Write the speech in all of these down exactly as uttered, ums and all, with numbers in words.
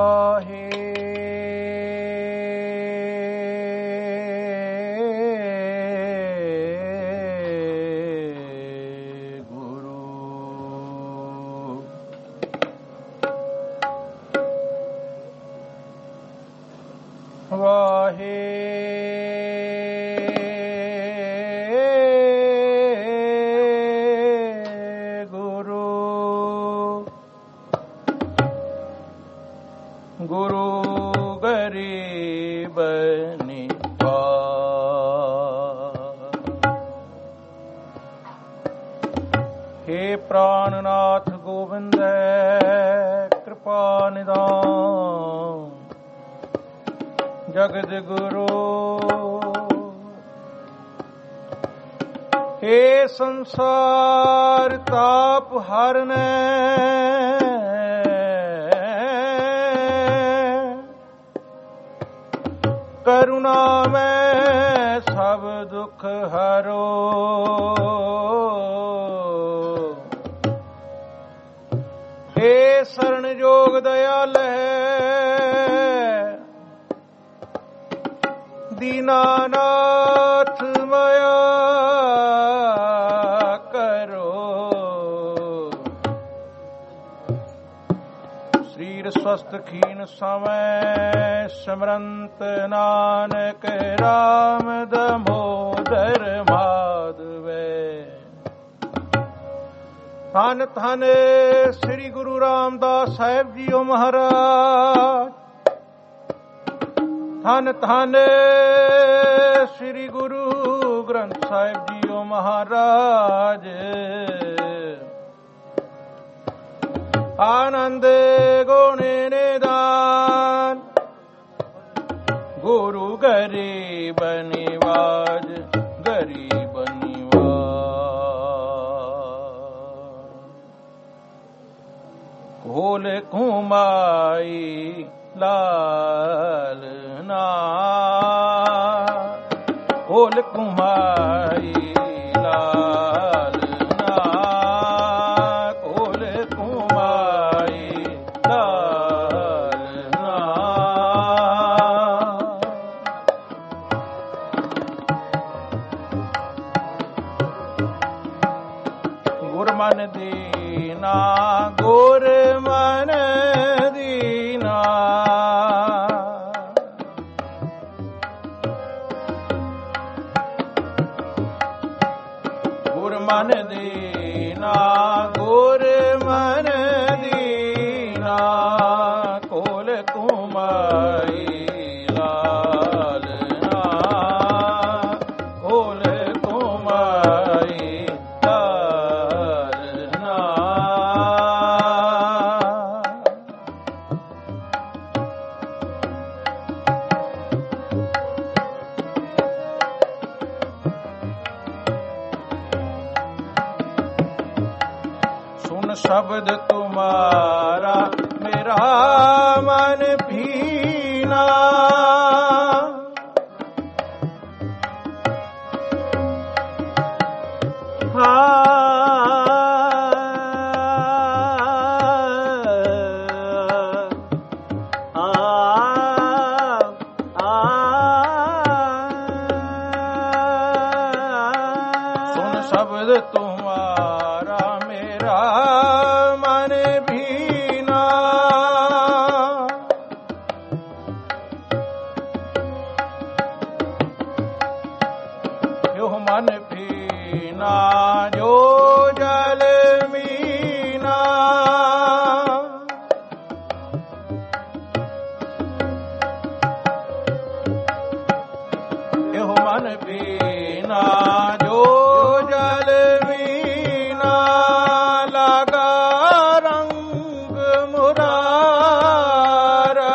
ਵਾਹੇ ਵਾਹੇ ਗੁਰੂ ਗੁਰੂ ਗਰੀਬ ਨਿਵਾਜ। ਹੇ ਪ੍ਰਾਨਨਾਥ ਗੋਬਿੰਦ ਕਿਰਪਾ ਨਿਦਾਨ ਜਗਤ ਗੁਰੂ। ਹੇ ਸੰਸਾਰ ਤਾਪ ਹਰਨੈ ਕਰੁਣਾ ਮੈਂ ਸਭ ਦੁਖ ਹਰੋ। ਹੇ ਸਰਣ ਜੋਗ ਦਇਆਲ ਦੀਨਾਨਾਥ ਮਾਇਆ ਕਰੋ। ਸਰੀਰ ਸਵਸਥ ਖੀਨ ਸਮੈ ਸਿਮਰੰਤ ਨਾਨਕ ਰਾਮ ਦਮੋਦਰ ਮਾਧਵੇ। ਧੰਨ ਧੰਨ ਸ੍ਰੀ ਗੁਰੂ ਰਾਮਦਾਸ ਸਾਹਿਬ ਜੀਓ ਮਹਾਰਾਜ। ਧੰਨ ਧੰਨ ਸ੍ਰੀ ਗੁਰੂ ਗ੍ਰੰਥ ਸਾਹਿਬ ਜੀਓ ਮਹਾਰਾਜ। ਆਨੰਦ ਗੁਣ ਨਿਦਾਨ ਗੁਰੂ ਗਰੀਬ ਨਿਵਾਜ ਗਰੀਬ ਨਿਵਾਜ। ਕੋਲ ਘੁਮਾਈ ਲਾਲਨਾ ਕੋਲ ਘੁਮਾਈ ਲਾਲਨਾ ਕੋਲ ਘੁਮਾਈ ਲਾਲਨਾ। ਗੁਰਮਨ ਦੀਨਾ ਗੁਰਮਨ ਦੀਨਾ ਗੁਰਮਨ ਦੀਨਾ ਗੁਰਮਨ ਦੀਨਾ ਕੋਲ ਘੁਮਾਈ ਲਾਲਨਾ ਕੋਲ ਘੁਮਾਈ ਲਾਲਨਾ। ਸੁਨ ਸ਼ਬਦ ਤੁਮਾਰਾ ਮੇਰਾ ਮਨ ਭੀਨਾ। ਸੁਨ ਸ਼ਬਦ ਤੁਮਾਰਾ ਮੇਰਾ ਮਨ ਭੀਨਾ। ਜੋ ਮਨ ਭੀਨਾ ਜੋ ਜਲ ਮੀਨਾ। ਜੋ ਮਨ ਭੀਨਾ ਜੋ ਜਲ ਮੀਨਾ। ਲਾਗਾ ਰੰਗ ਮੁਰਾਰਾ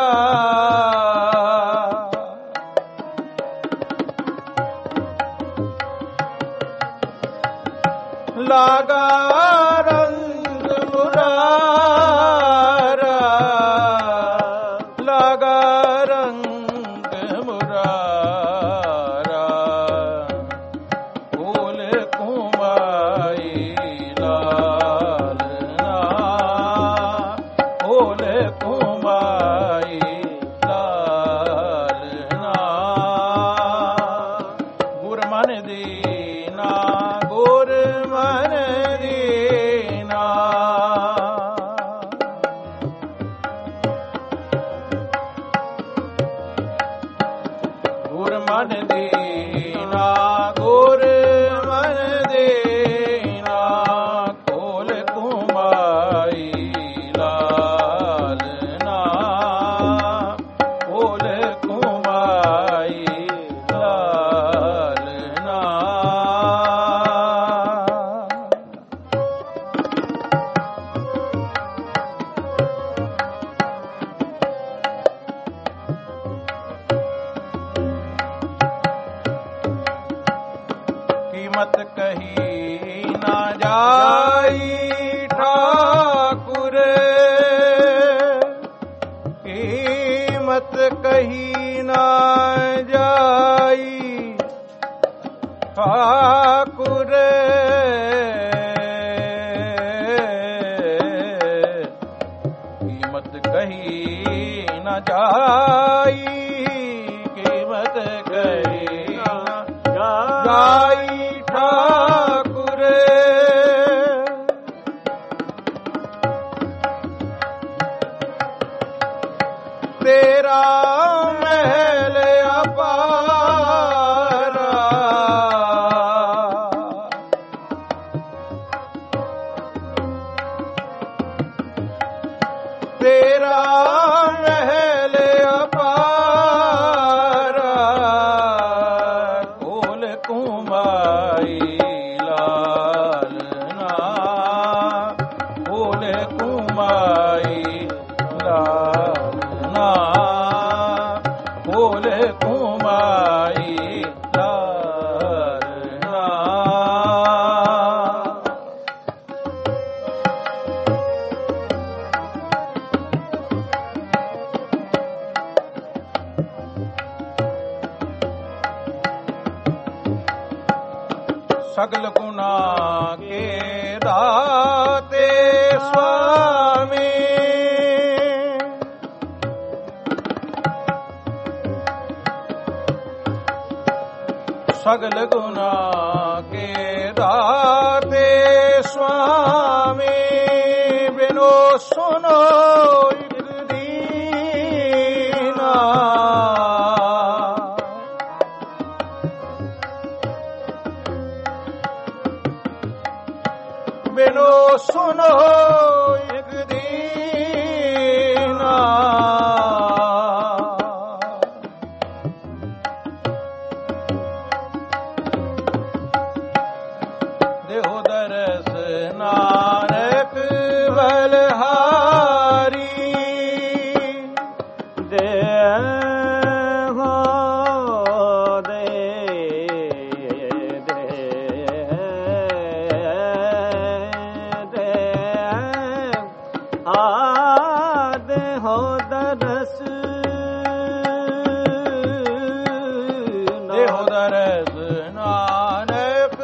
ਲਾਗਾ ਰੰਗ ਮੁਰਾਰਾ। ਲਾਗਾ ਰੰਗ ਮੁਰਾਰਾ ਕੋਲ ਘੁਮਾਈ ਲਾਲਨਾ ਕੋਲ ਘੁਮਾਈ ਗੁਰ ਮਨ ਦੀਨਾ ਗੁਰ ਮਨ ਦੀਨਾ ਖੋਲ ਕੁਮਾਈ ਲਾਲਨਾ ਖੋਲ ਕੁਮਾਈ ਲਾਲਨਾ ਕੀਮਤ ਕਹੀ ਨਾ ਜਾਈ ਠਾਕੁਰ ਕੀਮਤ ਕਹੀ ਨਾ ਜਾਈ ਠਾਕੁਰ ਕੀਮਤ ਕਹੀ ਨਾ ਜਾਈ ਕੀਮਤ ਕਹੀ ਨਾ ਜਾਈ ਠਾਕੁਰ ਤੇਰਾ ਮਹਿਲ ਅਪਾਰਾ ਤੇਰਾ ਮਹਿਲ ਅਪਾਰਾ ਖੋਲ ਕੁਮਾਈ ਲਾਲਨਾ ਖੋਲ ਕੁਮਾਈ ਲਾਲਨਾ ਖੋਲ ਕੁਮਾਈ ਲਾਲਨਾ ਸਗਲ ਗੁਨਾ ਕੇ ਦਾਤੇ ਸੁਆਮੀ ਸਗਲ ਗੁਨਾ ਕੇ ਦਾਤੇ ਸੁਆਮੀ ਬਿਨੋ ਸੁਨੋ ਇਕ ਦੀਨਾ ਬਿਨੋ ਸੁਨੋ ਇਕ ਦੀਨਾ ਦੇਹੋ ਦਰਸ ਨਾਨਕ ਬਲਹਾਰੀ ਦੇਹੋ ਦੇ ਦੇ ਦੇ ਆਦ ਹੋ ਦਰਸ ਦੇਹੋ ਦਰਸ ਨਾਨਕ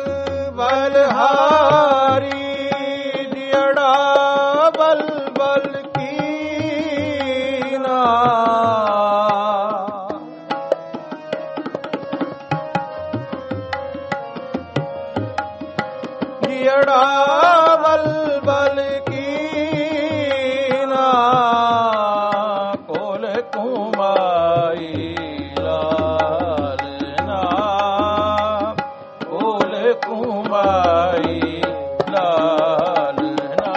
ਬਲਹਾਰੀ ਜਿਹੜਾ ਬਲ ਬਲ ਕੀਨਾ ਜਿਹੜਾ ਬਲ ਬਲ ਕੀਨਾ ਕੋਲ ਕੁਮਾਈ ਲਾਲਨਾ ਕੋਲ ਕੁਮਾਈ ਲਾਲਨਾ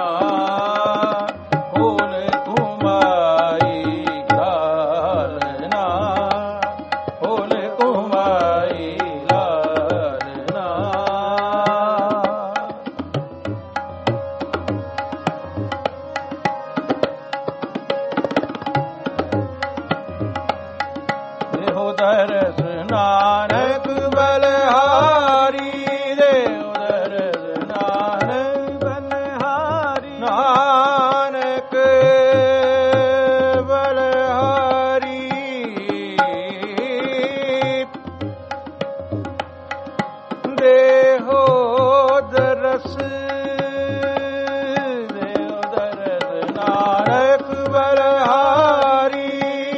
ਕੋਲ ਕੁਮਾਈ ਲਾਲਨਾ ਕੋਲ ਕੁਮਾਈ ਲਾਲਨਾ ਦੇਹੋ ਦਰਸ ਨਾਨਕ ਬਲਹਾਰੀ ਦੇਹੋ ਦਰਸ ਨਾਨਕ ਬਲਹਾਰੀ ਨਾਨਕ ਬਲਹਾਰੀ ਦੇਹੋ ਦਰਸ ਦੇਹੋ ਦਰਸ ਨਾਨਕ ਬਲਹਾਰੀ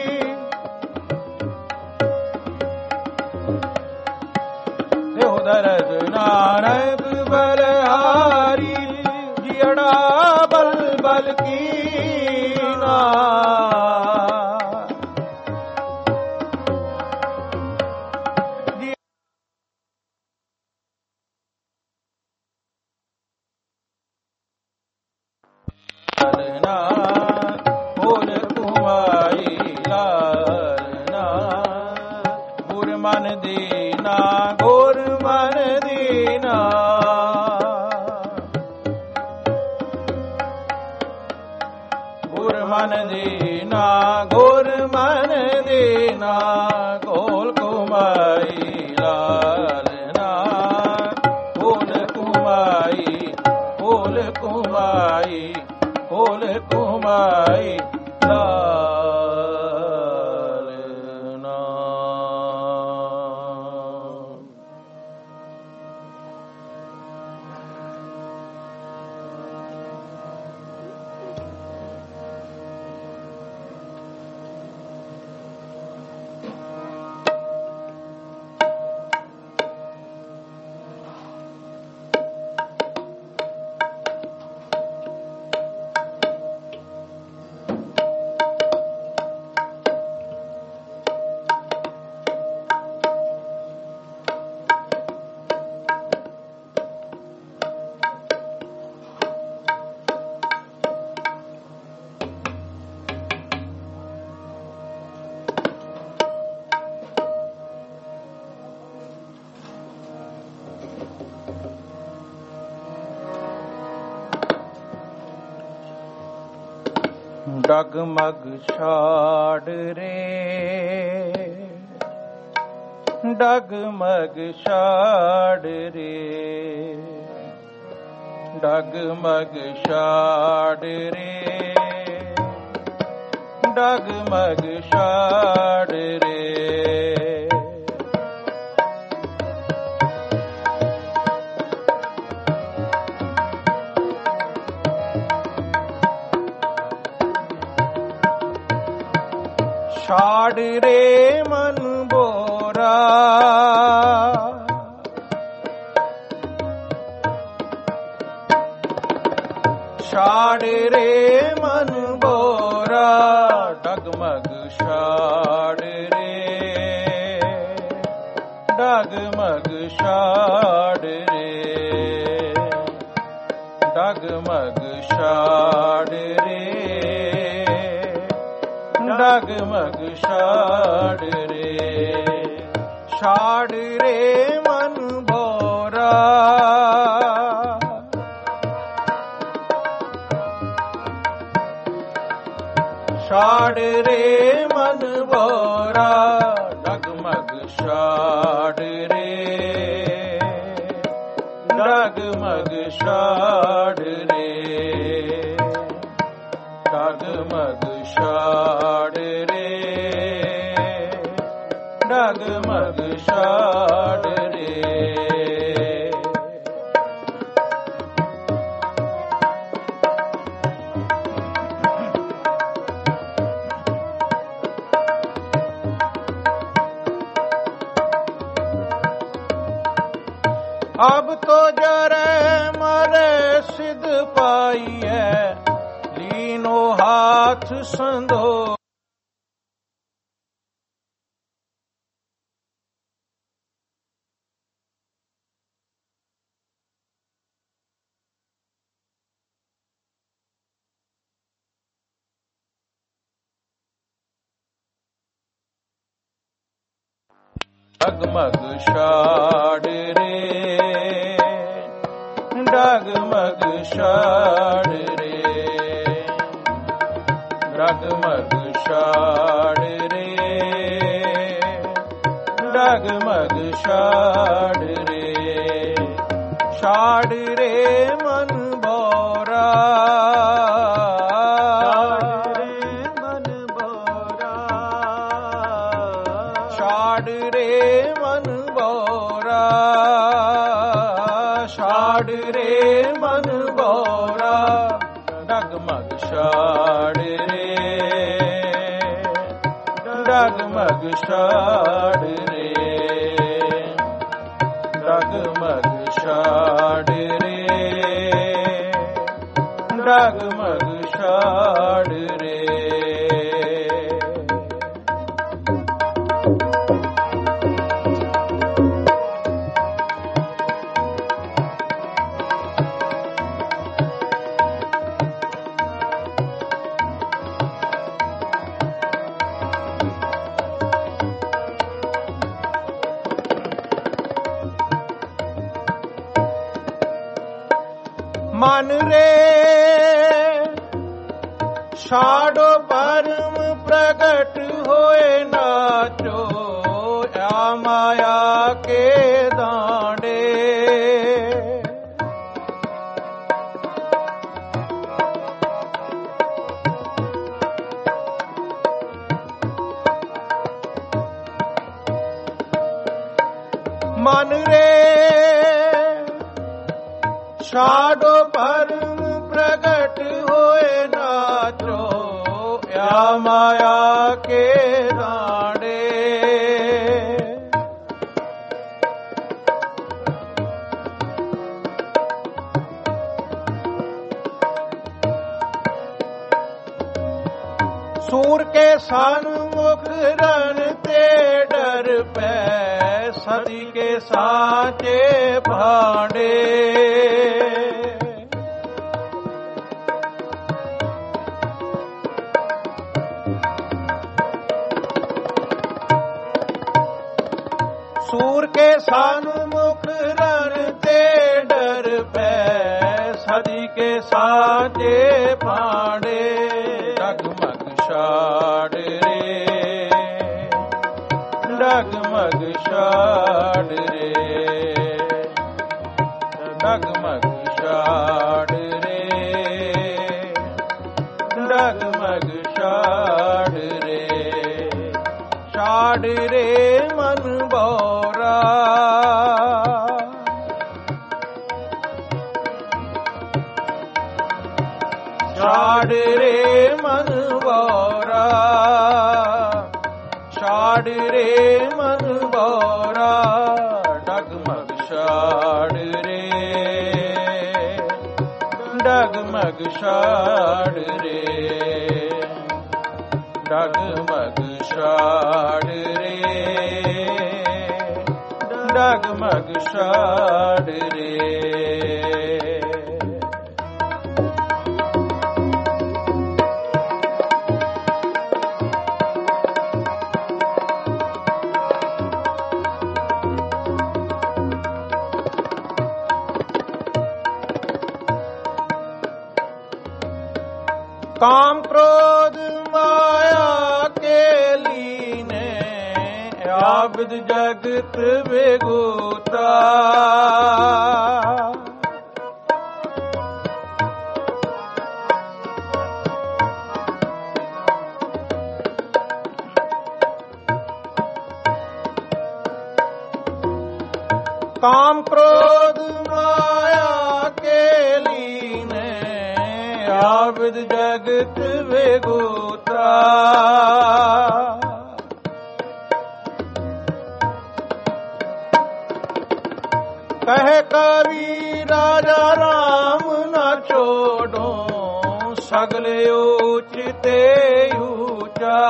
ਦੇਹੋ ਦਰਸ ਨਾਨਕ ਬਲਹਾਰੀ ਜਿਹੜਾ ਬਲ ਬਲ ਕੀਨਾ ਦੀਨਾ ਗੁਰ ਮਨ ਦੀਨਾ ਗੁਰ ਮਨ ਦੀਨਾ ਗੁਰ ਮਨ ਦੀਨਾ ਕੋਲ ਕੁਮਾਈ ਲਾਲਨਾ ਕੋਲ ਕੁਮਾਈ ਕੋਲ ਕੁਮਾਈ ਕੋਲ ਕੁਮਾਈ ਡਗਮਗ ਛਾੜ ਰੇ ਡਗਮਗ ਛਾੜ ਰੇ ਡਗਮਗ ਛਾੜ ਰੇ ਡਗਮਗ ਛਾੜ ਰੇ ਛਾੜ ਰੇ ਮਨ ਬੋਰਾ ਛਾੜ ਰੇ ਮਨ ਬੋਰਾ ਡਗਮਗ ਛਾੜ ਰੇ ਡਗਮਗ ਛਾੜ ਰੇ ਡਗਮਗ ਛਾੜ ਰੇ ਡਗਮਗ ਛਾੜ ਰੇ ਛਾੜ ਰੇ ਮਨ ਬੋਰਾ ਛਾੜ ਰੇ ਮਨ ਬੋਰਾ ਡਗਮਗ ਛਾੜ ਰੇ ਡਗਮਗ ਛਾੜ ਰੇ ਡਗਮਗ ਛਾੜ ਰੇ ਡਗਮਗ ਛਾੜ ਰੇ ਅਬ ਤੋ ਜਰੇ ਮਰੇ ਸਿਧ ਪਾਈਐ ਲੀਨੋ ਹਾਥ ਸੰਧੋ ਡਗਮਗ ਛਾੜ ਰੇ ਡਗਮਗ ਛਾੜ ਰੇ ਡਗਮਗ ਛਾੜ ਰੇ ਡਗਮਗ ਛਾੜ ਰੇ ਛਾੜ ਰੇ ਮਨ ਬੋਰਾ ਛਾੜ ਰੇ ਮਨ ਬੋਰਾ ਛਾੜ ਰੇ ਮਨ ਬੋਰਾ ਡਗਮਗ ਛਾੜ ਰੇ ਡਗਮਗ ਛਾੜ ਰੇ ਡਗਮਗ ਛਾੜ ਰੇ ਡਗਮਗ ਛਾੜ ਰੇ ਮਨ ਰੇ ਛਾੜੋ ਭਰਮ ਪ੍ਰਗਟ ਹੋਏ ਨਾਚੋ ਆ ਮਾਇਆ ਕੇ ਦਾਂਡੇ। ਮਨ ਰੇ ਛਾੜੋ ਭਰਮ ਪ੍ਰਗਟ ਹੋਏ ਨਾਚੋ ਆ ਮਾਇਆ ਕੇ ਦਾਂਡੇ। ਸੂਰ ਕੇ ਸਨਮੁਖ ਰਨ ਤੇ ਡਰ ਪੈ ਸਦੀ ਕੇ ਸਾਚੇ ਭਾਂਡੇ। ਸੂਰ ਕੇ ਸਨਮੁਖ ਰਨ ਤੇ ਡਰ ਪੈ ਸਦੀ ਕੇ ਸਾਚੇ ਭਾਂਡੇ। ਡਗਮਗ ਛਾੜ ਰੇ ਡਗਮਗ ਛਾੜ ਰੇ ਡਗਮਗ ਛਾੜ ਰੇ ਡਗਮਗ ਛਾੜ ਰੇ ਛਾੜ ਰੇ ਮਨ ਬੋਰਾ। ਛਾੜ ਰੇ ਮਨ ਬੋਰਾ ਛਾੜ ਰੇ ਮਨ ਬੋਰਾ। ਡਗਮਗ ਛਾੜ ਰੇ ਡਗਮਗ ਛਾੜ ਰੇ ਡਗਮਗ ਛਾੜ ਰੇ ਡਗਮਗ ਛਾੜ ਰੇ। काम क्रोध माया के लीने आबिद जगत बेगूता। काम क्रोध माया के लीने आबिद जगत बेगूता। कहे कवि राजा राम न छोड़ो सगले ऊंचते ऊंचा।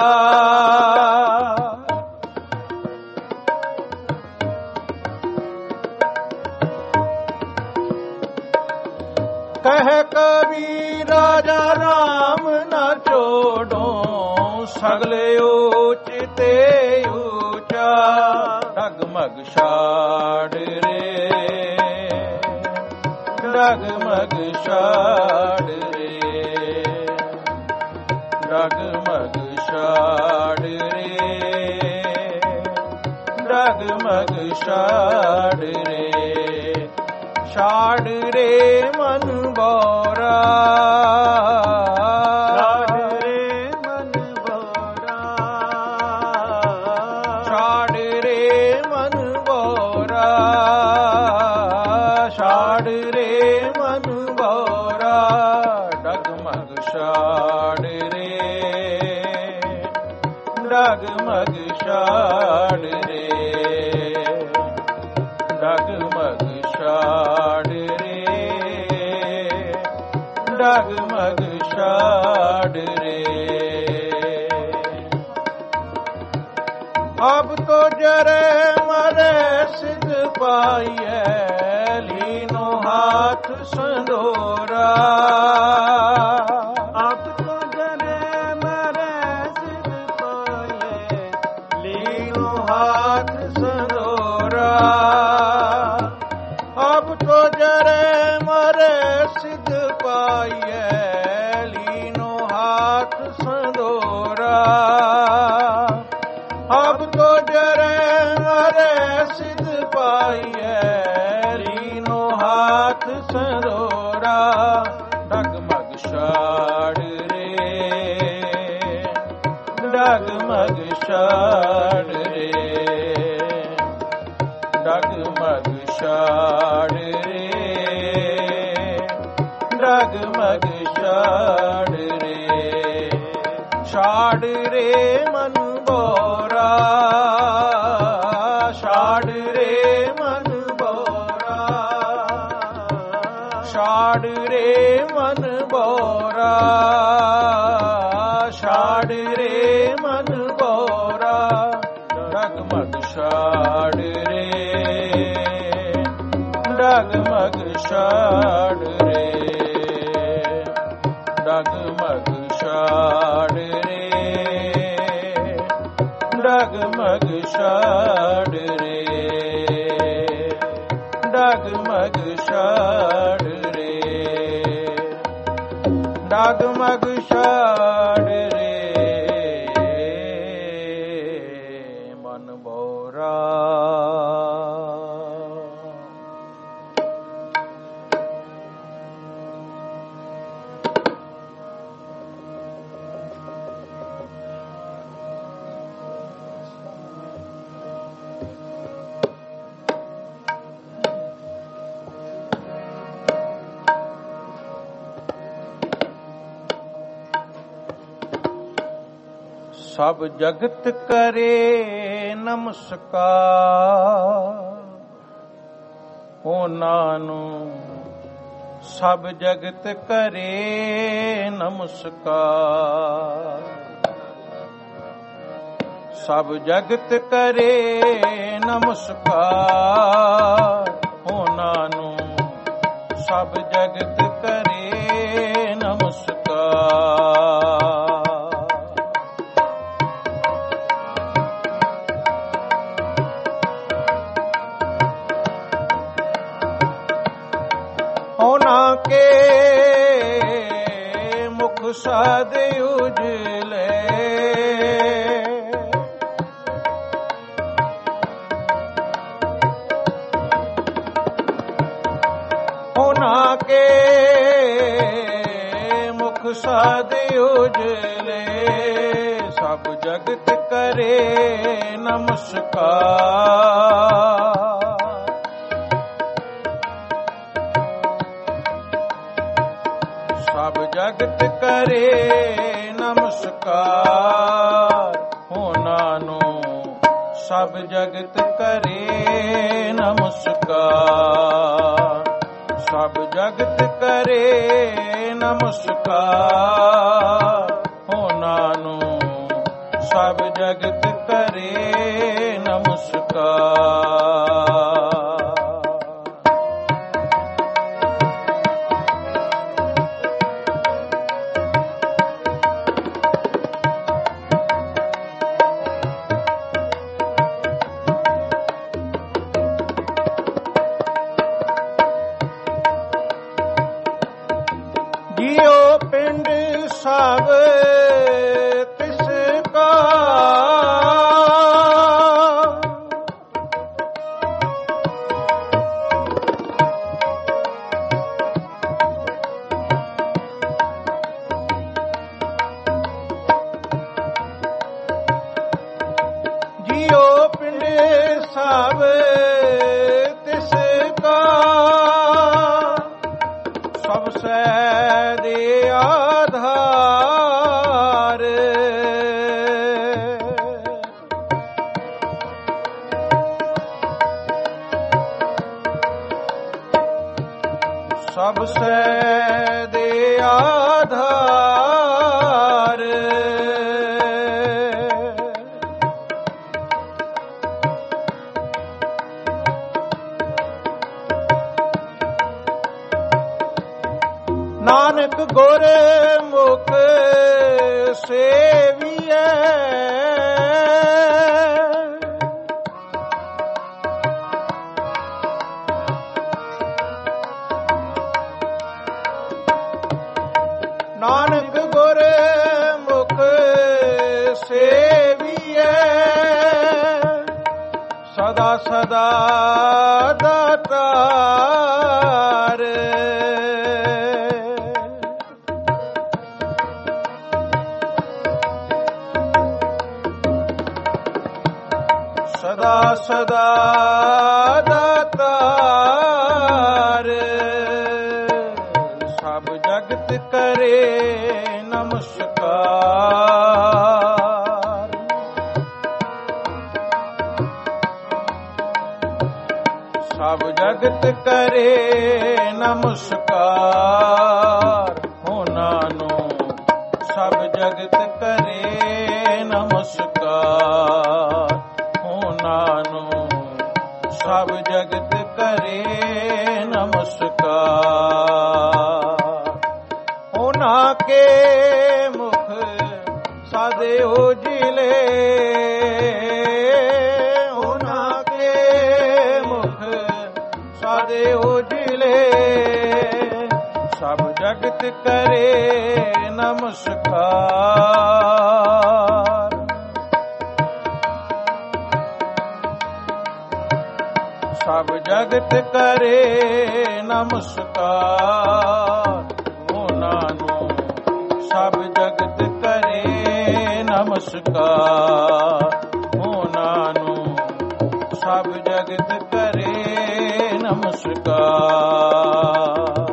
कह कवि राजा राम न छोड़ो सगले ऊंचते ऊंचा। डगमग छाड़ रे डगमग छाड़ रे डगमग छाड़ रे डगमग छाड़ रे छाड़ रे मन बोरा। छाड़ रे मन बोरा छाड़ रे मन बोरा छाड़ रे मन बोरा। डगमग छाड़ रे डगमग छाड़ रे डगमग छाड़ रे डगमग छाड़ रे। अब तो जरे मरे सिद्ध पाइए लीनो हाथ संदोरा। अब तो जरे मरे सिद्ध पाइए लीनो हाथ संदोरा। अब तो जरे मरे सिद्ध ਪਾਈਐ, ਲੀਨੋ ਹਾਥ ਸੰਰੋਰਾ ਡਗਮਗ ਛਾੜ ਰੇ, ਡਗਮਗ ਛਾੜ ਰੇ, ਡਗਮਗ ਛਾੜ ਰੇ, ਡਗਮਗ ਛਾੜ ਰੇ, ਛਾੜ ਰੇ ਮਨ ਬੋਰਾ, ਛਾੜ ਰੇ ਮਨ ਬੋਰਾ, ਛਾੜ ਰੇ ਮਨ ਬੋਰਾ, ਛਾੜ ਰੇ ਮਨ ਬੋਰਾ, ਡਗਮਗ ਛਾੜ ਰੇ, ਡਗਮਗ ਛਾੜ ਰੇ, ਡਗਮਗ ਛਾੜ ਰੇ, ਡਗਮਗ ਛਾੜ ਰੇ, ਡਗਮਗ ਛਾੜ ਰੇ, ਡਗਮਗ ਛਾੜ ਰੇ ਮਨ ਬੋਰਾ। ਸਭ ਜਗਤ ਕਰੇ ਨਮਸਕਾਰ, ਉਹਨਾਂ ਨੂੰ ਸਭ ਜਗਤ ਕਰੇ ਨਮਸਕਾਰ, ਸਭ ਜਗਤ ਕਰੇ ਨਮਸਕਾਰ, ਉਹਨਾਂ ਨੂੰ ਸਭ ਜਗਤ ਕਰੇ ਨਮਸਕਾਰ। ਉਹਨਾਂ ਕੇ ਮੁਖ ਸਦ ਉਜਲੇ, ਉਹਨਾਂ ਕੇ ਮੁਖ ਸਦ ਉਜਲੇ, ਸਭ ਜਗਤ ਕਰੇ ਨਮਸਕਾਰ, ਸਭ ਜਗਤ ਕਰੇ ਨਮਸਕਾਰ, ਉਹਨਾਂ ਨੂੰ ਸਭ ਜਗਤ ਕਰੇ ਨਮਸਕਾਰ, ਸਭ ਜਗਤ ਕਰੇ ਨਮਸਕਾਰ, ਉਹਨਾਂ ਨੂੰ ਸਭ ਜਗਤ ਕਰੇ ਨਮਸਕਾਰ। ਜਿਉ ਪਿੰਡ ਸਭ ਤਿਸ ਕਾ, ਜਿਉ ਪਿੰਡ ਸਭ ਤਿਸ ਕਾ, ਸਭ ਸੈ ਦੇ ਆਧਾਰ, ਸਭ ਸੈ ਦੇ ਆਧਾਰ, ਨਾਨਕ ਗੁਰ ਮੁਖ ਸੇਵੀਐ, ਨਾਨਕ ਗੁਰ ਮੁਖ ਸੇਵੀਐ, ਸਦਾ ਸਦਾ ਕਰੇ ਨਮਸਕਾਰ। ਸਭ ਜਗਤ ਕਰੇ ਨਮਸਕਾਰ, ਉਹਨਾਂ ਨੂੰ ਸਭ ਜਗਤ ਕਰੇ ਨਮਸਕਾਰ, ਉਹਨਾਂ ਨੂੰ ਸਭ ਜਗਤ ਕਰੇ ਨਮਸਕਾਰ। ਉਹਨਾਂ ਕੇ ਮੁਖ ਸਾਦੇ ਉਜਲੇ, ਉਹਨਾਂ ਕੇ ਮੁਖ ਸਾਦੇ ਉਜਲੇ, ਸਭ ਜਗਤ ਕਰੇ ਨਮਸਕਾਰ। ਸਭ ਜਗਤ ਕਰੇ ਨਮਸਕਾਰ, ਉਹਨਾਂ ਨੂੰ ਸਭ ਜਗਤ ਕਰੇ ਨਮਸਕਾਰ, ਉਹਨਾਂ ਨੂੰ ਸਭ ਜਗਤ ਕਰੇ ਨਮਸਕਾਰ।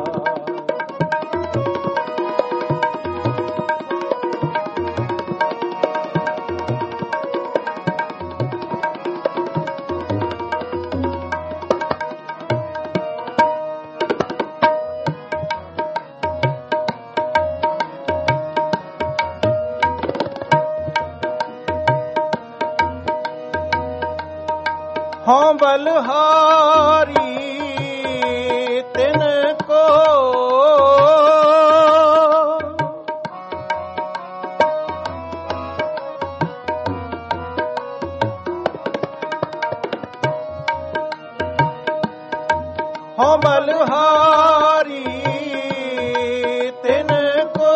ਹਉ ਬਲਹਾਰੀ ਤਿਨ ਕੋ, ਹਉ ਬਲਹਾਰੀ ਤਿਨ ਕੋ,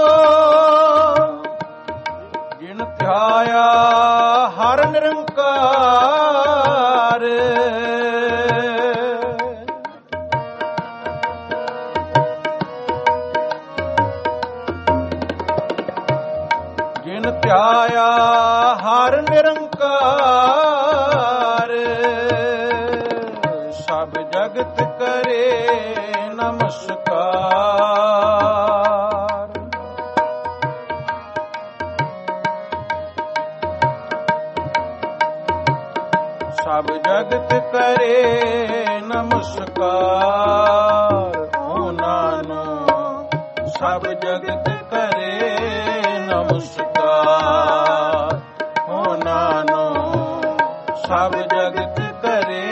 ਜਿਨ ਧਿਆਇਆ ਹਰ ਨਿਰੰਕਾਰ। ਜਿਨ ਧਿਆਇਆ ਹਰ ਨਿਰੰਕਾਰ, ਸਭ ਜਗਤ ਕਰੇ ਨਮਸਕਾਰ। ਸਭ ਜਗਤ ਕਰੇ ਨਮਸਕਾਰ, ਉਹਨਾਂ ਨੂੰ ਸਭ ਜਗਤ ਕਰੇ ਨਮਸਕਾਰ, ਉਹਨਾਂ ਨੂੰ ਸਭ ਜਗਤ ਕਰੇ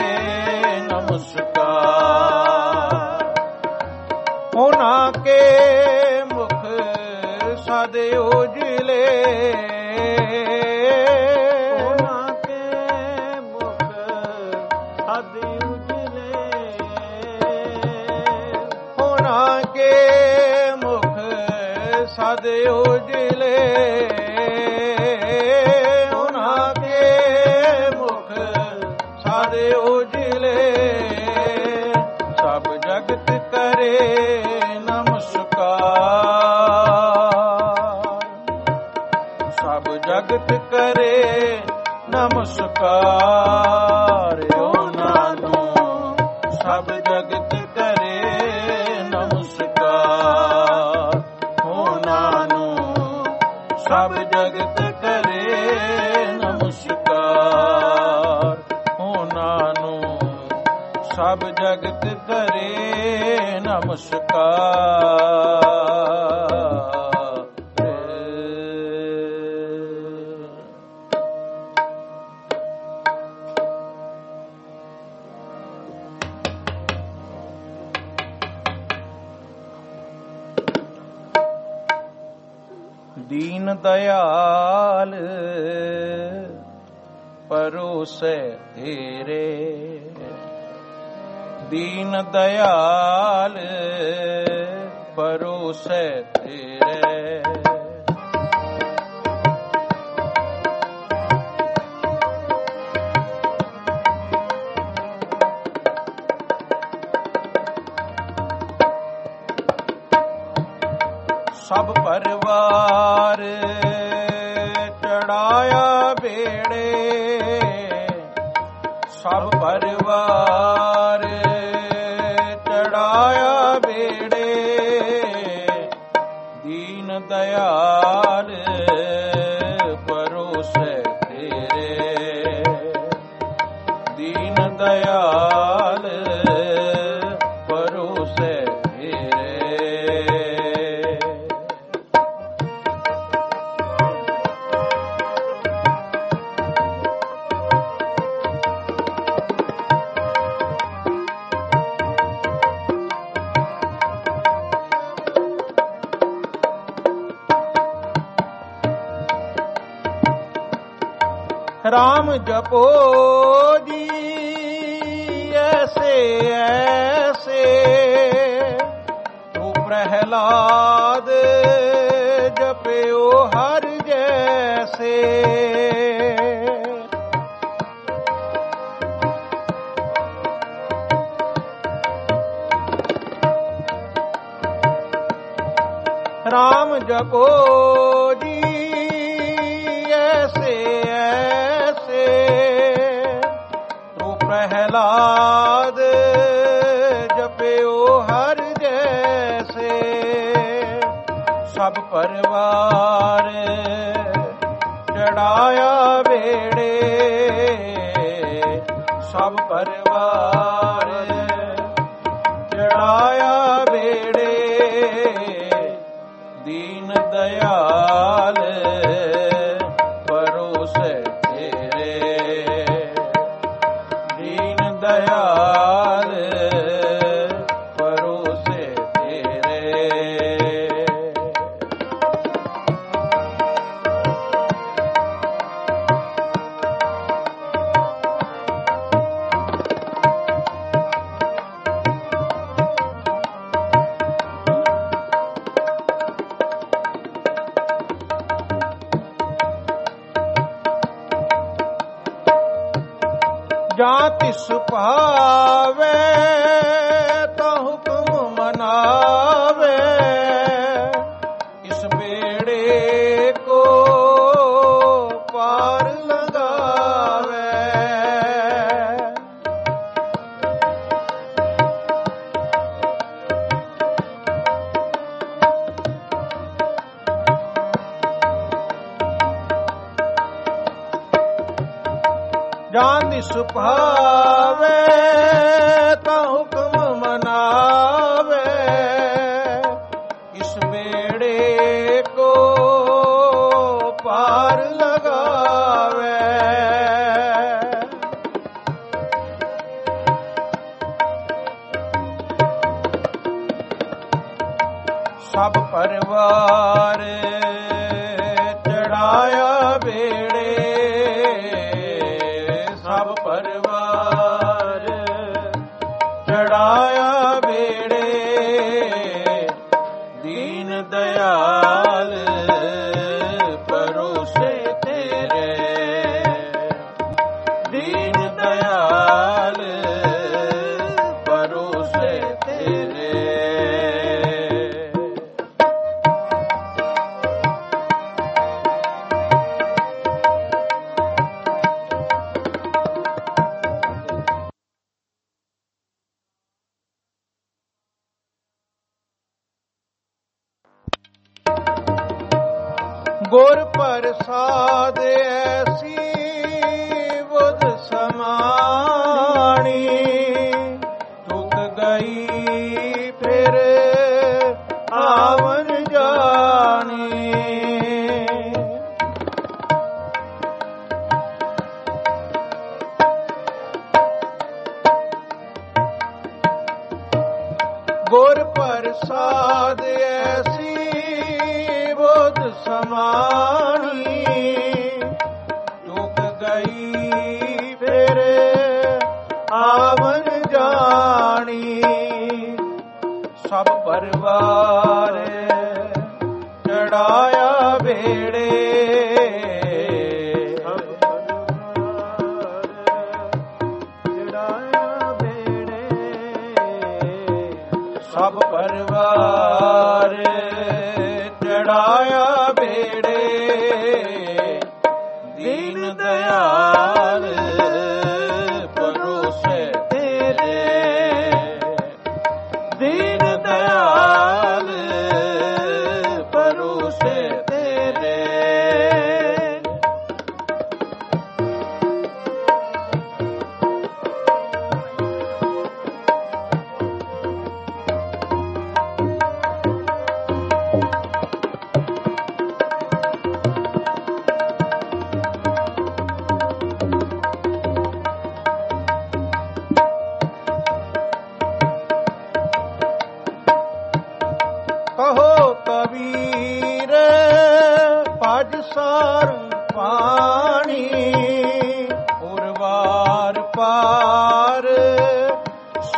ਨਮਸਕਾਰ। ਉਹਨਾਂ ਕੇ ਮੁਖ ਸਾਦੇ ਉਜਲੇ, ਸਾਦੇ ਉਜਲੇ, ਉਹਨਾਂ ਕੇ ਮੁਖ ਸਾਦੇ ਉਜਲੇ, ਸਭ ਜਗਤ ਕਰੇ ਨਮਸਕਾਰ। ਸਭ ਜਗਤ ਕਰੇ ਨਮਸਕਾਰ, ਉਹਨਾਂ ਨੂੰ ਸਭ ਜਗਤ ਕਰੇ ਨਮਸਕਾਰ, ਉਹਨਾਂ ਨੂੰ ਸਭ ਜਗਤ ਕਰੇ ਨਮਸਕਾਰ, ਉਹਨਾਂ ਨੂੰ ਸਭ ਜਗਤ ਕਰੇ ਨਮਸਕਾਰ। ਦੀਨ ਦਇਆਲ ਪਰੋਸੈ ਤੇਰੇ, ਦੀਨ ਦਇਆਲ ਪਰੋਸੈ ਤੇਰੇ, ਸਭ ਪਰਿਵਾਰ ਚੜਾਇਆ ਬੇੜੇ, ਸਭ ਪਰਿਵਾਰ ਚੜਾਇਆ ਬੇੜੇ, ਦੀਨ राम जपो जी ऐसे ऐसे, तू प्रहलाद जपयो हर जैसे। राम जपो जी ऐसे ऐसे, तू प्रहलाद जपयो हर जैसे। सब परिवार चढ़ाया बेड़े, सब परिवार चढ़ाया बेड़े। दीन दयाल परोसे तेरे, दीन दयाल परोसे तेरे। जा तिस पावे ता हुक्म मनावे, इस बेड़े को पार लगावे। जान दिस पावे ता हुक्म मनावे, इस बेड़े को पार लगावे। सब परिवार चढ़ाया बेड़े, सब परिवार चढ़ाया बेड़े। दीन दयाल परोसे तेरे, दीन दयाल परोसे तेरे। गुर प्रसाद ऐसी बुध समाणी, तुक गई फिर आवन जानी। गुर प्रसाद ऐसी बुध समानी, तुक गई फिर आवन जानी। सब परिवार चढ़ाया बेड़े, सब परिवार चढ़ाया बेड़े। सब परिवार चढ़ाया बेड़े। दीन दयाल परोसे तेरे, दीन दयाल परोसे तेरे।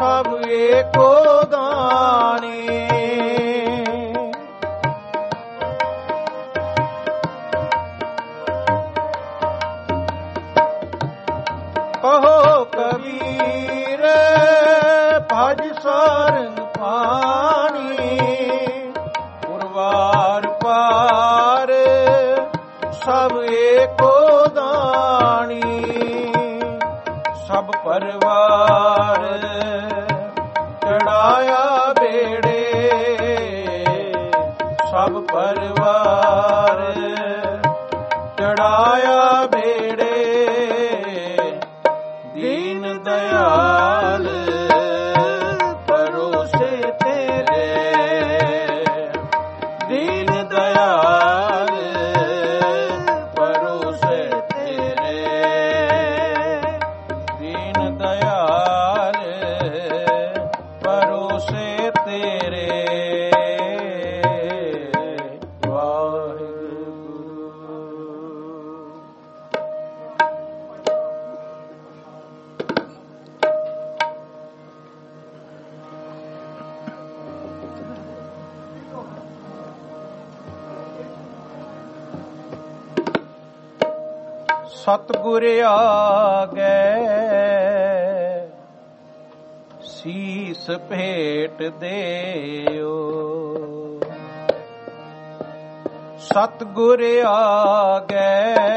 ਸਭ ਏਕੋ ਦਾਨੀ। ਕਹੋ ਕਬੀਰ ਭਜ ਸਰਨ ਪਾਣੀ। ਪੁਰਵਾਰ ਪਾਰ ਸਭ ਏਕੋ ਦਾਨੀ। ਸਭ ਪਰਵਾਰ ਚੜਾਇਆ ਬੇੜੇ। ਸਭ ਪਰਵਾਰ ਚੜਾਇਆ ਬੇੜੇ। ਦੀਨ ਦਇਆਲ ਭਰੋਸੇ ਤੇਰੇ। ਦੀਨ ਦਇਆਲ ਭਰੋਸੇ ਤੇਰੇ। ਦੀਨ ਦਇਆਲ ਭਰੋਸੇ ਤੇਰੇ। ਸਤਿਗੁਰ ਆਗੇ ਸੀਸ ਭੇਟ ਦੇਓ। ਸਤਿਗੁਰ ਆਗੇ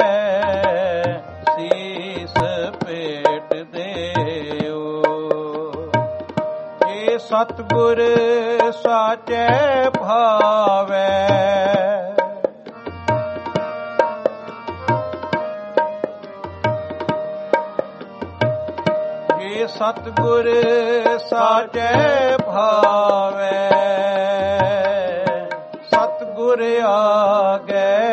ਸੀਸ ਭੇਟ ਦੇਓ। ਜੇ ਸਤਿਗੁਰ ਸਾਚੈ ਭਾਵੈ। ਸਤਿਗੁਰ ਸਾਚੈ ਭਾਵੈ। ਸਤਿਗੁਰ ਆਗੇ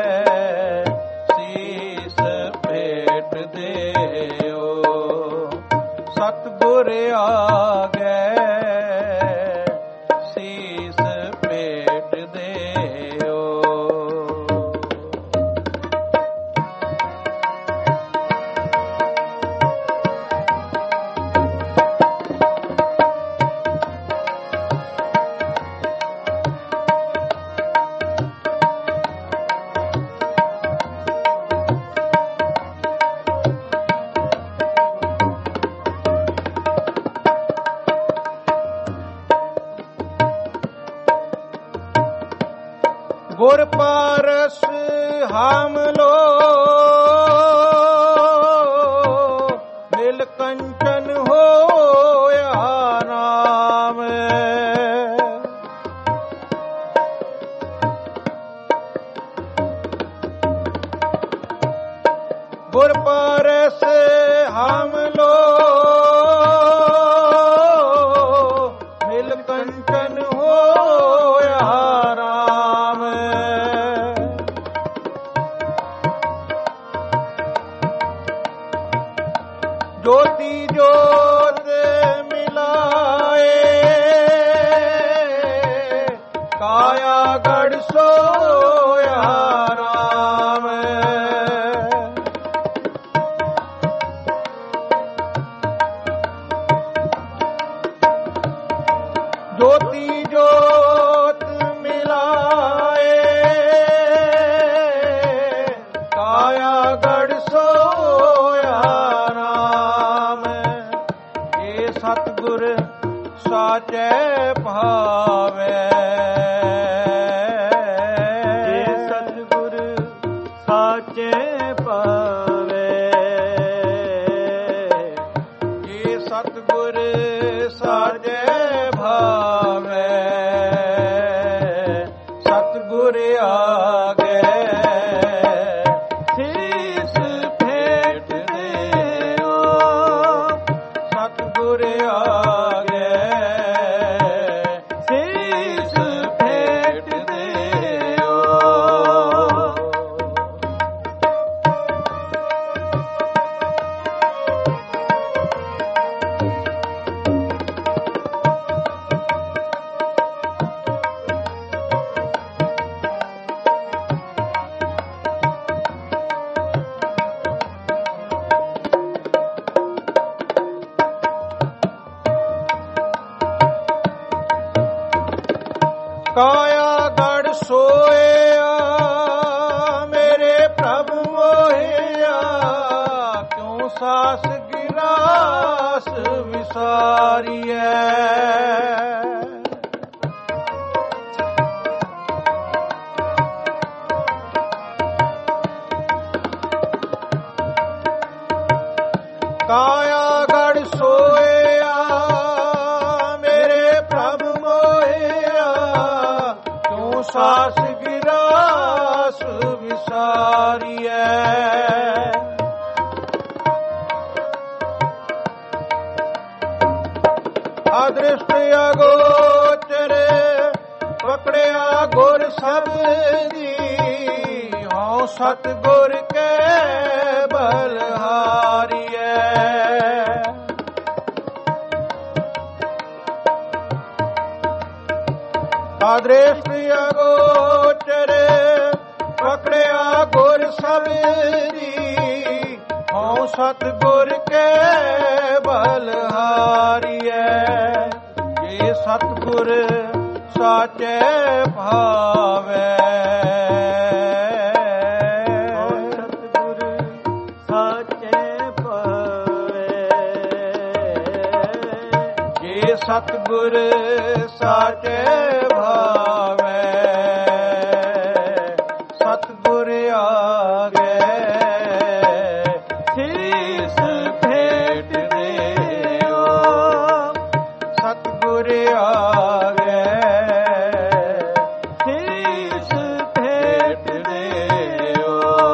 ਸੀਸ ਭੇਟ ਦੇਓ। ਸਤਿਗੁਰ ਆਗੇ ਸੀਸ ਭੇਟ ਦੇਓ। ਗੁਰ ਪਾਰਸ ਹਮ ਲੋ ਮਿਲ ਕੰਚਨ ਹੋਇਆ ਨਾਮ। ਗੁਰ ਪਾਰਸ ਹਮ ਲੋ ਮਿਲ ਕੰਚਨ ਹੋਇਆ ਰਾਮ। ਜੋਤੀ ਜੋਤ ਮਿਲਾਏ ਕਾਇਆ ਗੜ ਸੋਇਆ ਰਾਮ। ਜੋਤੀ ਜੋਤ ਮਿਲਾਏ ਕਾਇਆ ਗੜ ਸੋਇਆ ਰਾਮ। ਇਹ ਸਤਿਗੁਰ ਸਾਚੈ ਭਾਵੈ। ਇਹ ਸਤਿਗੁਰ ਸਾਚੈ ਭਾਵੈ। ਇਹ ਸਤਿਗੁਰ ਸਾਚੈ ਭਾਵੈ। ਸਤਿਗੁਰ ਆਗੇ ਸੀਸ ਭੇਟ ਦੇਓ। ਸਤਿਗੁਰ ਆਗੇ ਸੀਸ ਭੇਟ ਦੇਓ। ਕਾਇਆ ਗੜ ਸੋਇਆ ਮੇਰੇ ਪ੍ਰਭ ਮੋਹਿਆ, ਕਿਉ ਸਾਸ ਗਿਰਾਸ ਵਿਸਾਰੀਐ। ਕਾਇਆ ਗੜ ਸੋਇਆ ਮੇਰੇ ਪ੍ਰਭ ਮੋਹਿਆ, ਕਿਉ ਸਾਸ ਗਿਰਾਸ ਵਿਸਾਰੀਐ। ਅਦ੍ਰਿਸ਼ਟ ਅਗੋਚਰ ਪਕੜਿਆ ਗੁਰ ਸਬਦੀ, ਹਉ ਸਤ ਗੁਰ ਕੇ ਬਲਹਾਰੀਐ। ਅਦ੍ਰਿਸ਼ਟ ਅਗੋਚਰ ਪਕੜਿਆ ਗੁਰ ਸਬਦੀ, ਹਉ ਸਤ ਗੁਰ ਕੇ ਬਲਹਾਰੀਐ। ਜੇ ਸਤਿਗੁਰ ਸਾਚੈ ਭਾਵੈ, ਸਤਿਗੁਰ ਸਾਚੈ ਭਾਵੈ। ਜੇ ਸਤਿਗੁਰ ਸਾਚੈ ਭਾਵੈ, ਸਤਿਗੁਰ ਆਗੈ ਸੀਸ ਭੇਟ ਦਿਓ। ਸਤਿਗੁਰ ਆਗੈ ਸੀਸ ਭੇਟ ਦਿਓ।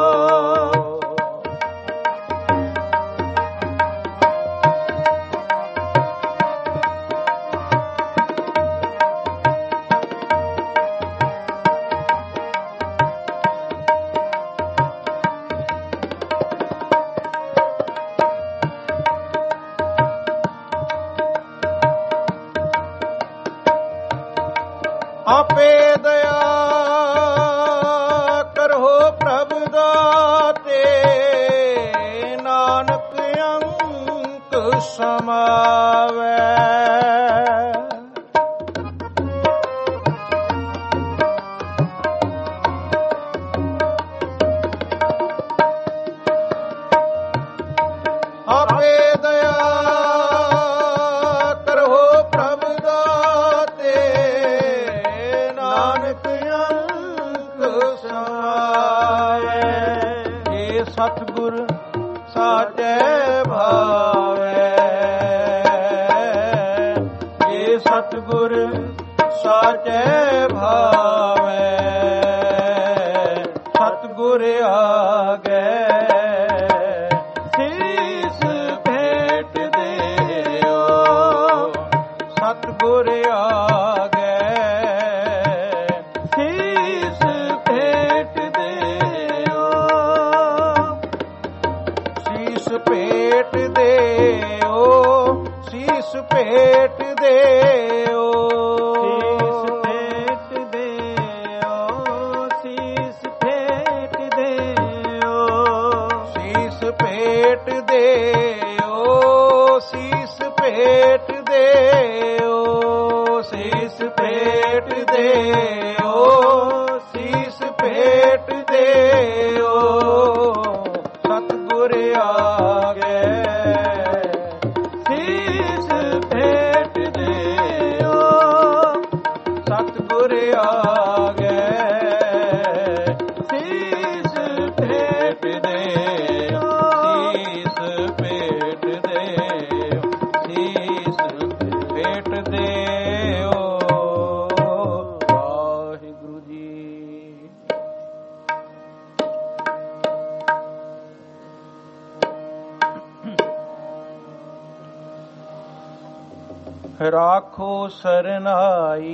ਆਪੇ ਦਇਆ ਕਰੋ ਪ੍ਰਭ ਦਾਤੇ, ਨਾਨਕ ਅੰਕ ਸਮਾਵੈ। ਆਪੇ ਦਇਆ ਕਰੋ ਪ੍ਰਭ ਦਾਤੇ, ਨਾਨਕ ਅੰਕ ਸਮਾਵੈ। ਜੇ ਸਤਿਗੁਰ ਸਾਚੈ ਭਾਵੈ, ਜੇ ਸਤਿਗੁਰ ਸਾਚੈ ਭਾਵੈ, ਸਤਿਗੁਰ ਆਗੈ ਸੀਸ ਭੇਟ ਦਿਓ। ਸਤਿਗੁਰ ਆਗੈ ਸੀਸ ਭੇਟ ਦਿਓ। ਸੀਸ ਭੇਟ ਦਿਓ, ਸੀਸ ਭੇਟ ਦਿਓ। ਸੀਸ ਭੇਟ ਦਿਓ। ਸੀਸ ਭੇਟ ਦਿਓ। ਸੀਸ ਭੇਟ ਦਿਓ, ਸੀਸ ਭੇਟ ਦਿਓ। ਸੀਸ ਭੇਟ ਦਿਓ, ਸੀਸ ਭੇਟ ਦਿਓ। ਸਤਿਗੁਰ ਆਗੈ ਸੀਸ ਭੇਟ ਦਿਓ। ਸਤਿਗੁਰ ਆਗੈ ਸੀਸ ਭੇਟ ਦਿਓ। ਸੀਸ ਭੇਟ ਦਿਓ, ਸੀਸ ਭੇਟ ਦਿਓ। ਵਾਹਿਗੁਰੂ ਜੀ। ਰਾਖੋ ਸਰਨਾਈ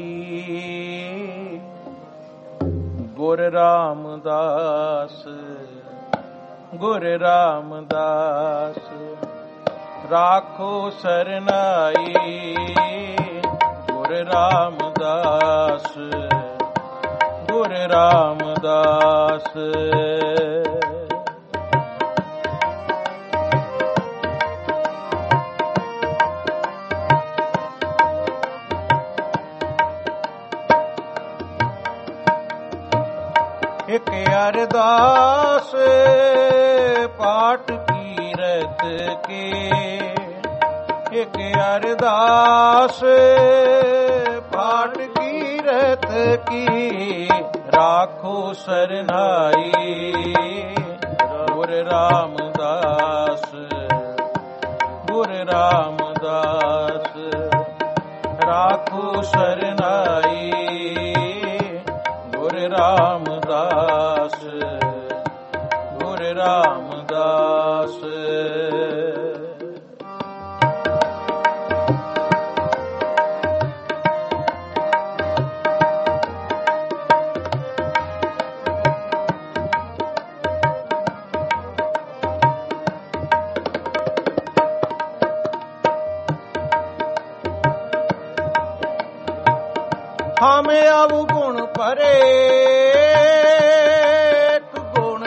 ਗੁਰ ਰਾਮਦਾਸ, ਗੁਰ ਰਾਮਦਾਸ। ਰਾਖੋ ਸਰਨਾਈ ਗੁਰ ਰਾਮਦਾਸ, ਗੁਰ ਰਾਮਦਾਸ। ਇਕ ਅਰਦਾਸ ਪਾਠ ਕੀਰਤ ਕੇ, ਇਕ ਅਰਦਾਸ ਪਾਠ ਕੀਰਤ ਕੀ, ਰਾਖੋ ਸਰਨਾਈ ਗੁਰ ਰਾਮਦਾਸ, ਗੁਰ ਰਾਮਦਾਸ ਰਾਖੋ ਸਰਨਾਈ ਗੁਰ ਰਾਮਦਾਸ, ਗੁਰ ਰਾਮਦਾਸ। ਹਮ ਅਵਗੁਣ ਭਰੇ ਗੁਣ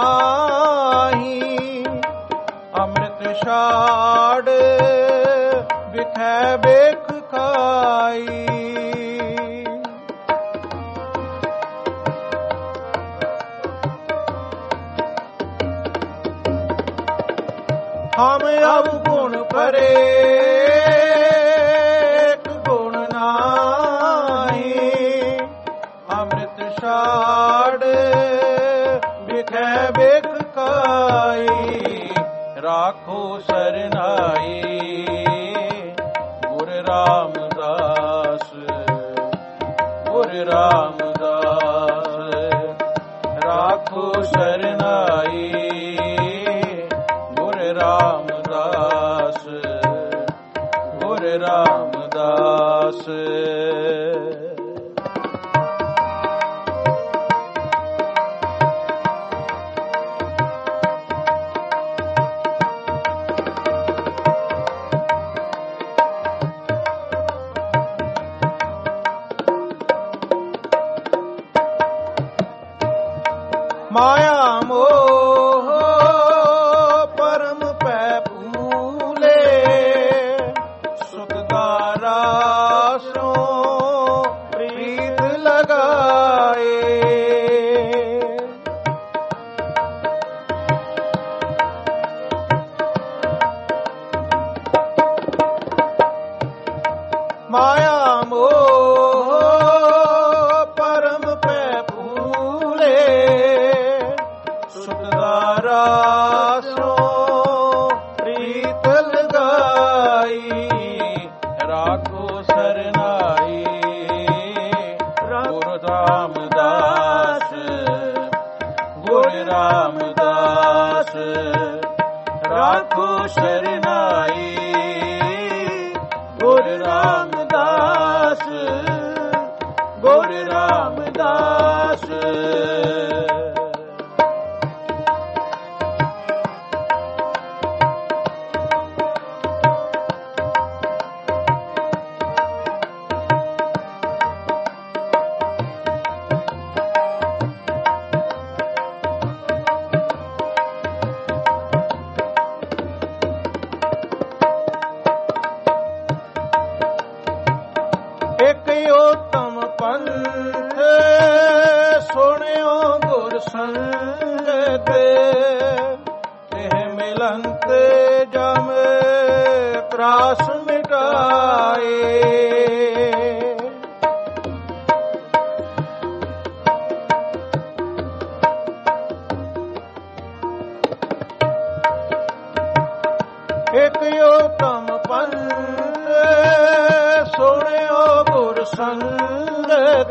ਨਾਹੀ, ਅੰਮ੍ਰਿਤ ਛਾੜ ਬਿਖੈ ਵੇਖ ਖਾਈ। ਹਮ ਅਵਗੁਣ ਭਰੇ ਵੇਖ ਖਾਈ, ਰਾਖੋ ਸਰਨਾਈ ਗੁਰ ਰਾਮਦਾਸ, ਗੁਰ ਰਾਮਦਾਸ ਰਾਖੋ ਸਰਨਾਈ ਗੁਰ ਰਾਮਦਾਸ, ਗੁਰ ਰਾਮਦਾਸ। ਮਾਇਆ ਮੋਹ ਪਰਮ ਪੈ ਭੂਲੇ, ਸੁਖ ਦਾ ਰਾਸੋਂ ਪ੍ਰੀਤ ਲਗਾਏ। ਮਾਇਆ ਮੋਹ ਪਰਮ ਪੈ ਭੂਲੇ, ਰਾਸੋਂ ਪ੍ਰੀਤ ਲਗਾਈ, ਰਾਖੋ ਸਰਨਾਈ ਗੁਰ ਰਾਮਦਾਸ, ਗੁਰ ਰਾਮਦਾਸ ਰਾਖੋ ਸਰਨਾਈ ਗੁਰ ਰਾਮਦਾਸ, ਗੁਰ ਰਾਮਦਾਸ। ਇਕ ਉਤਮ ਪੰਥ ਸੁਣਿਓ ਗੁਰ ਸੰਗਤ, ਇਹ ਮਿਲੰਤ ਜਮ ਤਰਾਸ ਮਿਟਾਏ। ਇਕ ਉਤਮ ਪੰਥ ਸੁਣਿਓ ਗੁਰ ਸੰਗਤ,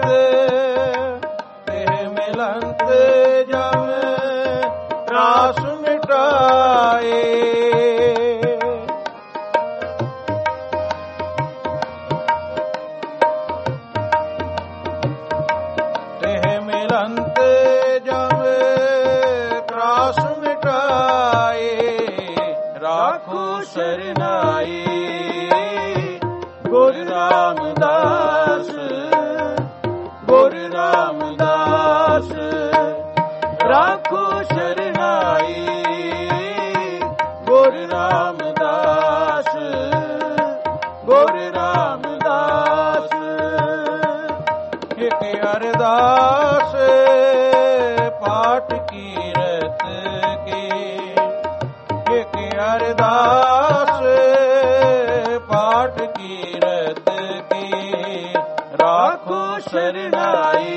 ਇਹ ਮਿਲੰਤ ਜਮ ਤਰਾਸ ਮਿਟਾਏ। ਇਹ ਮਿਲੰਤ ਜਮ ਤਰਾਸ ਮਿਟਾਏ, ਰਾਖੋ ਸਰਨਾਈ ਗੁਰ ਰਾਮਦਾਸ, ਗੁਰ ਰਾਮਦਾਸ ਰਾਖੋ ਸਰਨਾਈ ਗੁਰ ਰਾਮਦਾਸ, ਗੁਰ ਰਾਮਦਾਸ। ਇਕ ਅਰਦਾਸ ਸ਼ਰਨਾਈ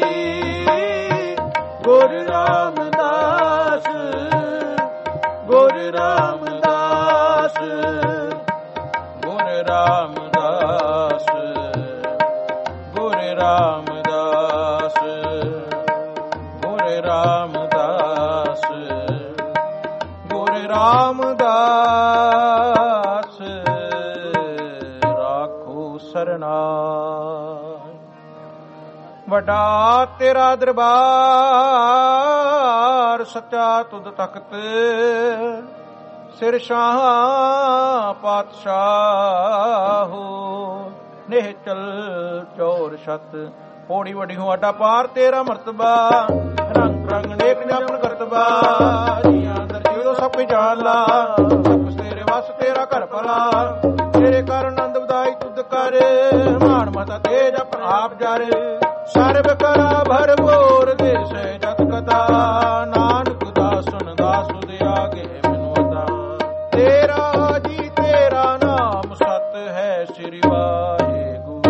ਗੁਰੂ ਰਾਮਦਾਸ ਗੁਰੂ ਰਾਮਦਾਸ ਗੁਰੂ ਰਾਮਦਾਸ ਗੁਰੂ ਰਾਮਦਾਸ ਗੁਰੂ ਰਾਮਦਾਸ ਗੁਰੂ ਰਾਮਦਾਸ ਰਾਖੋ ਸਰਨਾਈ। ਵੱਡਾ ਤੇਰਾ ਦਰਬਾਰ ਸੱਚਾ ਤੁਧ ਤਖਤ ਸਿਰ ਸ਼ਾਹ ਪਾਤਸ਼ਾਹੋ ਨਿਹਚਲ ਚੌਰ ਛਤ ਪੌੜੀ ਵੱਡੀ ਹੋ ਆਡਾ ਪਾਰ ਤੇਰਾ ਮਰਤਬਾ ਰੰਗ ਰੰਗ ਨੇਕ ਜਪਨ ਕਰਤਬਾ ਜੀਆਂ ਅੰਦਰ ਜੀਓ ਸਭ ਕੁਝ ਜਾਣ ਲਾ ਸਭ ਕੁਝ ਤੇਰੇ ਵਸ ਤੇਰਾ ਘਰ ਭਲਾ ਤੇਰੇ ਕਰ ਆਨੰਦ ਵਧਾਈ ਤੁਧ ਕਰ ਮਾਣ ਮਤਾ ਤੇਜ ਆਪਣ ਆਪ ਜਾਰੇ ਸਰਬ ਕਰਾ ਭਰਪੂਰ ਦੇਸ ਜਤ ਕਥਾ ਨਾਨਕ ਦਾਸਨ ਦਾਸ ਦੇ ਆਗੇ ਮੈਨੂੰ ਅਤਾ ਤੇਰਾ ਜੀ ਤੇਰਾ ਨਾਮ ਸਤ ਹੈ ਸ੍ਰੀ ਵਾਹਿਗੁਰੂ।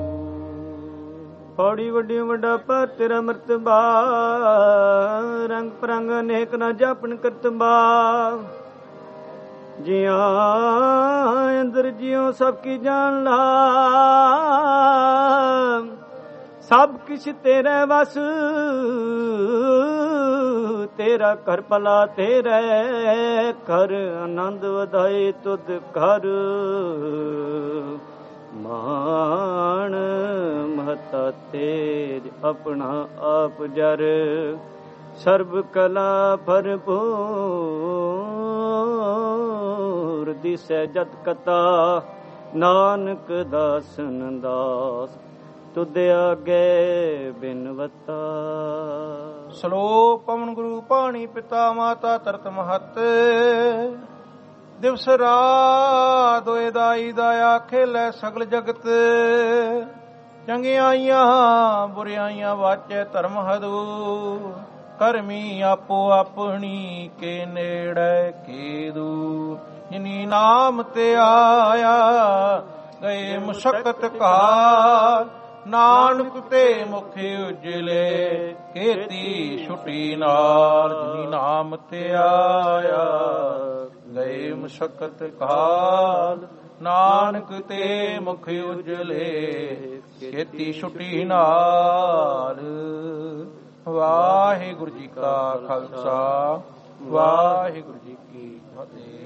ਪੌੜੀ ਵੱਡੀ ਵੱਡਾ ਪਰ ਤੇਰਾ ਮਰਤਬਾ ਰੰਗ ਪਰੰਗ ਅਨੇਕ ਨਾ ਜਾਪਨ ਕਰਤਬਾ ਜਿਆਂ ਅੰਦਰ ਜਿਉ ਸਭ ਕੀ ਜਾਣ ਲਾ ਸਭ ਕਿਛ ਤੇਰੇ ਵਸ ਤੇਰਾ ਘਰ ਭਲਾ ਤੇਰੇ ਘਰ ਆਨੰਦ ਵਧਾਏ ਤੁਧ ਘਰ ਮਾਣ ਮਹਤਾ ਤੇਜ ਆਪਣਾ ਆਪ ਜਰ ਸਰਬ ਕਲਾ ਭਰਪੂਰ ਦਿਸੈ ਜਤ ਕਤਾ ਨਾਨਕ ਦਾਸਨ ਦਾਸ ਤੁਧ ਆਗੇ ਬਿਨਵਤਾ। ਸਲੋਕ ਪਵਨ ਗੁਰੂ ਪਾਣੀ ਪਿਤਾ ਮਾਤਾ ਤਰਤ ਮਹਤ ਦਿਵਸ ਰਾਤ ਦੋਏ ਦਾਈ ਦਾਇਆ ਖੇਲੇ ਸਗਲ ਜਗਤ ਚੰਗਿਆਈਆਂ ਬੁਰਿਆਈਆਂ ਵਾਚੈ ਧਰਮ ਹਦੂ ਕਰਮੀ ਆਪੋ ਆਪਣੀ ਕੇ ਨੇੜੇ ਕੀਦੂ ਜਿਨੀ ਨਾਮ ਤੇ ਆਇਆ ਗਏ ਮੁਸ਼ਕਤ ਕਾਲ ਨਾਨਕ ਤੇ ਮੁਖ ਉਜਲੇ ਕੀਤੀ ਛੁਟੀ ਨਾਲ ਜਿਨੀ ਨਾਮ ਤੇ ਆਇਆ ਗਏ ਮੁਸ਼ਕਤ ਕਾਲ ਨਾਨਕ ਤੇ ਮੁਖ ਉਜਲੇ ਕੀਤੀ ਛੁਟੀ ਨਾਲ। ਵਾਹਿਗੁਰੂ ਜੀ ਕਾ ਖਾਲਸਾ ਵਾਹਿਗੁਰੂ ਜੀ ਕੀ ਫਤਿਹ।